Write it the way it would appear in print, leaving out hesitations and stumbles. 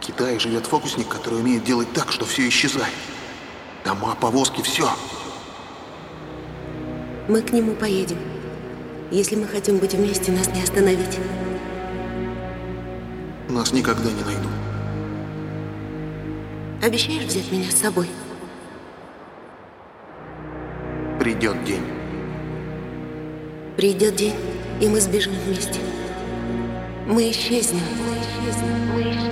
В Китае живет фокусник, который умеет делать так, что все исчезает. Дома, повозки, все. Мы к нему поедем. Если мы хотим быть вместе, нас не остановить. Нас никогда не найдут. Обещаешь взять меня с собой? Придет день. Придет день, и мы сбежим вместе. Мы исчезнем. Мы исчезнем.